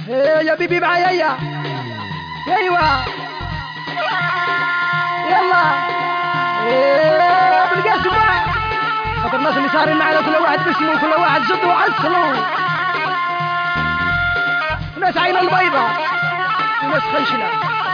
يا بيبي معايا ايوه يلا ابو القاسم بقى خاطر الناس اللي صارين معنا كل واحد باسمه وكل واحد جده وعسله وناس عين البيضة وناس خيشلة